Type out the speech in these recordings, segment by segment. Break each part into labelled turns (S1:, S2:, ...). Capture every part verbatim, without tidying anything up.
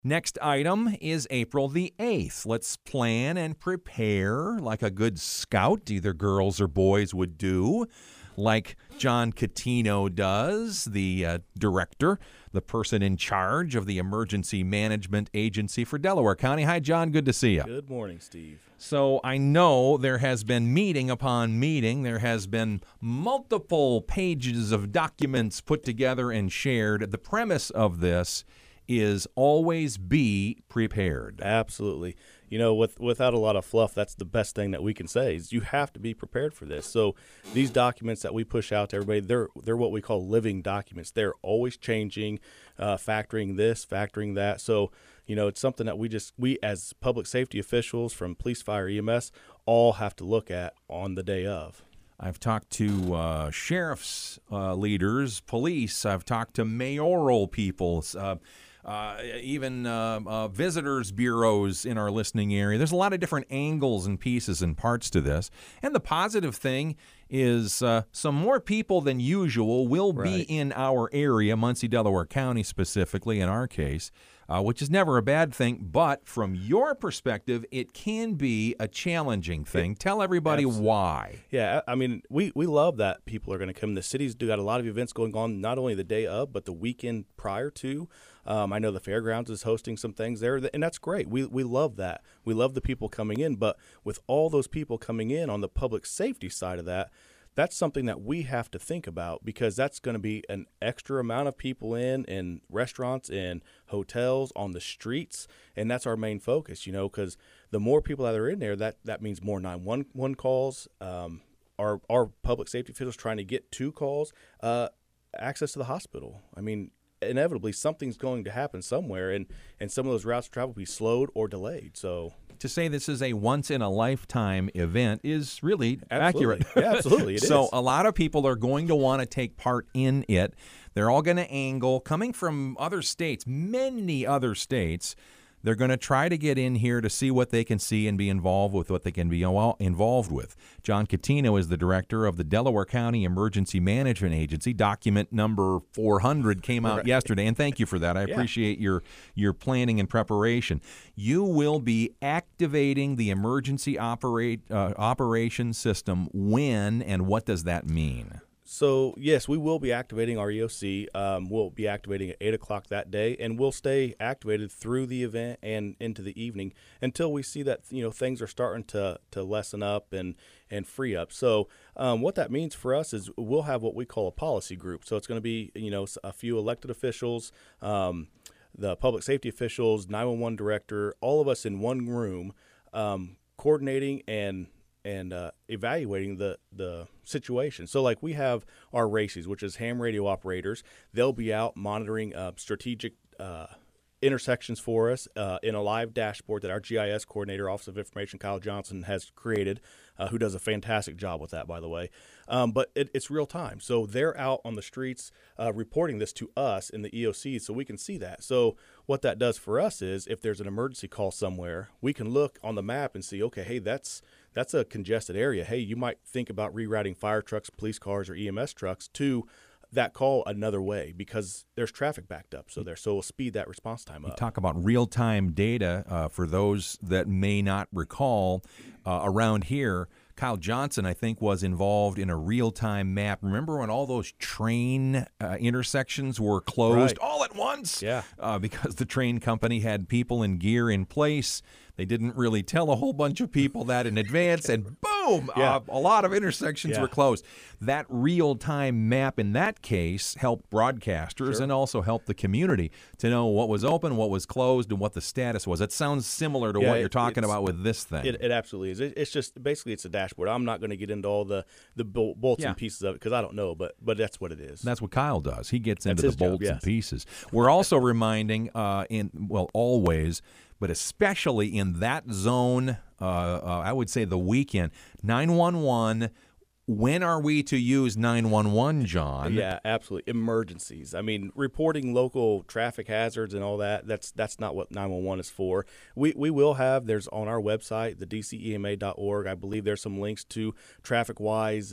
S1: Next item is April the eighth. Let's plan and prepare like a good scout, either girls or boys would do, like John Catino does, the uh, director, the person in charge of the Emergency Management Agency for Delaware County. Hi, John. Good to see you.
S2: Good morning, Steve.
S1: So I know there has been meeting upon meeting. There has been multiple pages of documents put together and shared. The premise of this is always be prepared.
S2: Absolutely. You know, with, without a lot of fluff, that's the best thing that we can say is you have to be prepared for this. So these documents that we push out to everybody, they're they're what we call living documents. They're always changing, uh, factoring this, factoring that. So, you know, it's something that we just, we as public safety officials from police, fire, E M S, all have to look at on the day of.
S1: I've talked to uh, sheriff's uh, leaders, police. I've talked to mayoral people, uh, uh, even uh, uh, visitors bureaus in our listening area. There's a lot of different angles and pieces and parts to this. And the positive thing is uh, some more people than usual will
S2: Right.
S1: be in our area, Muncie, Delaware County specifically in our case, uh, which is never a bad thing. But from your perspective, it can be a challenging thing. Tell everybody
S2: Absolutely.
S1: why.
S2: Yeah, I mean, we, we love that people are going to come. The city's do got a lot of events going on, not only the day of, but the weekend prior to. Um, I know the fairgrounds is hosting some things there, and that's great. We we love that. We love the people coming in, but with all those people coming in on the public safety side of that, that's something that we have to think about because that's going to be an extra amount of people in, in restaurants, in hotels, on the streets, and that's our main focus, you know, because the more people that are in there, that, that means more nine one one calls, um, our, our public safety officials trying to get to calls, uh, access to the hospital. I mean, inevitably something's going to happen somewhere, and, and some of those routes of travel will be slowed or delayed. So
S1: To say this is a once-in-a-lifetime event is really
S2: absolutely.
S1: accurate.
S2: Yeah, absolutely, it
S1: so
S2: is.
S1: a lot of people are going to want to take part in it. They're all going to angle, coming from other states, many other states. They're going to try to get in here to see what they can see and be involved with what they can be involved with. John Catino is the director of the Delaware County Emergency Management Agency. Document number four hundred came out
S2: right.
S1: yesterday, and thank you for that. I
S2: Yeah.
S1: appreciate your, your planning and preparation. You will be activating the emergency operate uh, operation system when, and what does that mean?
S2: So, yes, we will be activating our E O C. Um, we'll be activating at eight o'clock that day, and we'll stay activated through the event and into the evening until we see that, you know, things are starting to, to lessen up and, and free up. So um, what that means for us is we'll have what we call a policy group. So it's going to be, you know, a few elected officials, um, the public safety officials, nine one one director, all of us in one room um, coordinating and and uh, evaluating the, the situation. So like we have our RACES, which is ham radio operators. They'll be out monitoring uh, strategic uh, intersections for us uh, in a live dashboard that our G I S coordinator, Office of Information, Kyle Johnson, has created, uh, who does a fantastic job with that, by the way. Um, but it, it's real time. So they're out on the streets uh, reporting this to us in the E O C so we can see that. So what that does for us is if there's an emergency call somewhere, we can look on the map and see, okay, hey, that's that's a congested area. Hey, you might think about rerouting fire trucks, police cars, or E M S trucks to that call another way because there's traffic backed up. So there, so we'll speed that response time up.
S1: You talk about real-time data uh, for those that may not recall. Uh, around here, Kyle Johnson, I think, was involved in a real-time map. Remember when all those train uh, intersections were closed
S2: Right.
S1: all at once?
S2: Yeah.
S1: Uh, because the train company had people and gear in place. They didn't really tell a whole bunch of people that in advance, and boom,
S2: Yeah.
S1: uh, a lot of intersections
S2: Yeah.
S1: were closed. That real-time map in that case helped broadcasters
S2: Sure.
S1: and also helped the community to know what was open, what was closed, and what the status was. It sounds similar to
S2: Yeah,
S1: what you're
S2: it-
S1: talking
S2: it's-
S1: about with this thing.
S2: It, it absolutely is. It, it's just basically it's a dashboard. I'm not going to get into all the the bol- bolts
S1: Yeah.
S2: and pieces of it because I don't know, but but that's what it is.
S1: That's what Kyle does. He gets into
S2: That's
S1: the
S2: his job,
S1: bolts and
S2: yes.
S1: pieces. We're also reminding, uh, in well, always, but especially in that zone, uh, uh, I would say the weekend, nine one one. When are we to use nine one one, John?
S2: Yeah, absolutely. Emergencies. I mean, reporting local traffic hazards and all that, that's that's not what nine one one is for. We we will have, there's on our website, the D C E M A dot org, I believe there's some links to TrafficWise and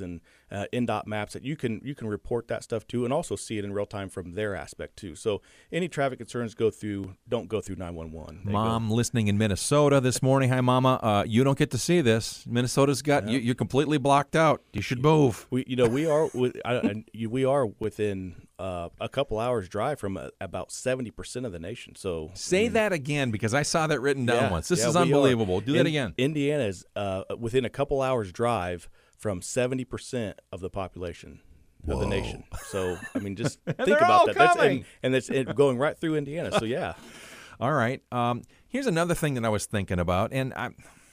S2: uh, N D O T maps that you can you can report that stuff to, and also see it in real time from their aspect too. So any traffic concerns go through don't go through nine one one.
S1: Mom listening in Minnesota this morning. Hi, Mama. Uh, you don't get to see this. Minnesota's got yeah. you, you're completely blocked out. You should move.
S2: We you know we are I, we are within uh, a couple hours drive from uh, about seventy percent of the nation. So
S1: say I mean, that again, because I saw that written down
S2: yeah,
S1: once. This
S2: yeah,
S1: is unbelievable. Do
S2: in,
S1: that again.
S2: Indiana is uh, within a couple hours drive from seventy percent of the population
S1: Whoa.
S2: of the nation. So I mean, just think about that. That's, and, and it's it going right through Indiana. So yeah.
S1: All right. Um, here's another thing that I was thinking about, and I'm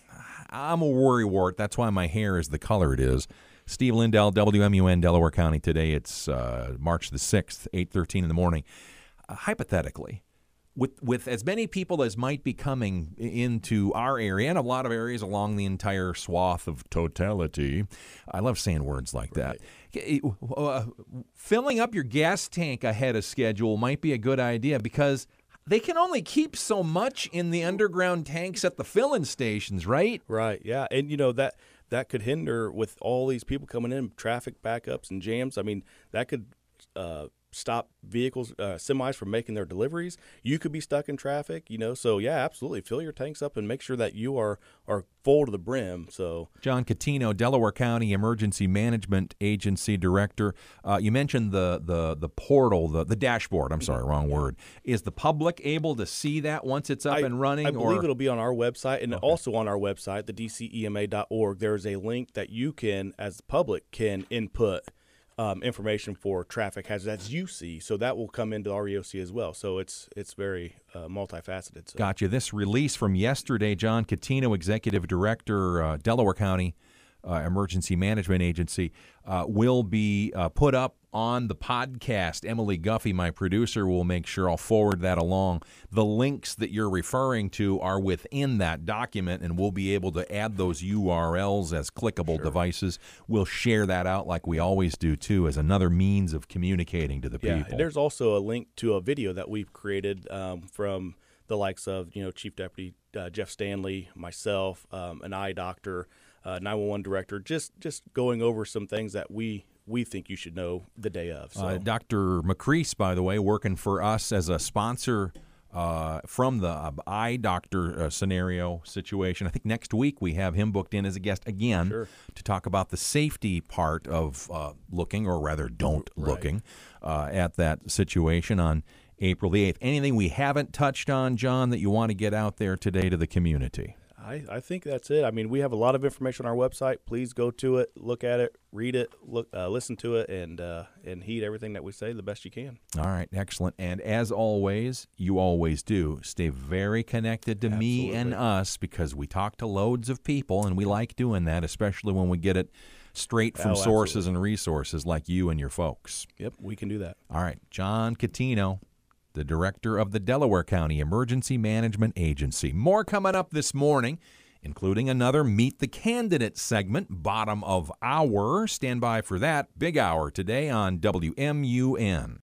S1: I'm a worrywart. That's why my hair is the color it is. Steve Lindell, W M U N, Delaware County. Today it's uh, March the sixth, eight thirteen in the morning. Uh, hypothetically, with with as many people as might be coming into our area and a lot of areas along the entire swath of totality, I love saying words like
S2: right.
S1: that. Uh, filling up your gas tank ahead of schedule might be a good idea because they can only keep so much in the underground tanks at the filling stations, right?
S2: Right, yeah. And, you know, that that could hinder with all these people coming in, traffic backups and jams. I mean, that could uh, stop vehicles, uh, semis from making their deliveries. You could be stuck in traffic, you know. So, yeah, absolutely. Fill your tanks up and make sure that you are, are full to the brim. So,
S1: John Catino, Delaware County Emergency Management Agency Director. Uh, you mentioned the the the portal, the, the dashboard. I'm sorry, wrong word. Is the public able to see that once it's up
S2: I,
S1: and running?
S2: I believe
S1: or?
S2: it'll be on our website, and
S1: okay.
S2: also on our website, the D C E M A dot org. There's a link that you can, as the public, can input Um, information for traffic hazards as you see, so that will come into our E O C as well. So it's it's very uh, multifaceted. So.
S1: Gotcha. This release from yesterday, John Catino, Executive Director, uh, Delaware County uh, Emergency Management Agency, uh, will be uh, put up on the podcast. Emily Guffey, my producer, will make sure I'll forward that along. The links that you're referring to are within that document, and we'll be able to add those U R Ls as clickable
S2: sure.
S1: devices. We'll share that out like we always do, too, as another means of communicating to the
S2: yeah,
S1: people.
S2: There's also a link to a video that we've created um, from the likes of, you know, Chief Deputy uh, Jeff Stanley, myself, um, an eye doctor, uh, nine one one director, just just going over some things that we we think you should know the day of. So.
S1: Uh, Doctor McCrease, by the way, working for us as a sponsor uh, from the uh, eye doctor uh, scenario situation. I think next week we have him booked in as a guest again
S2: sure.
S1: to talk about the safety part of uh, looking, or rather don't
S2: right.
S1: looking, uh, at that situation on April the eighth. Anything we haven't touched on, John, that you want to get out there today to the community?
S2: I, I think that's it. I mean, we have a lot of information on our website. Please go to it, look at it, read it, look, uh, listen to it, and uh, and heed everything that we say the best you can.
S1: All right, excellent. And as always, you always do, stay very connected to
S2: Absolutely.
S1: me and us, because we talk to loads of people, and we like doing that, especially when we get it straight from
S2: oh,
S1: sources
S2: absolutely.
S1: and resources like you and your folks.
S2: Yep, we can do that.
S1: All right, John Catino, the director of the Delaware County Emergency Management Agency. More coming up this morning, including another Meet the Candidate segment, bottom of hour. Stand by for that. Big hour today on W M U N.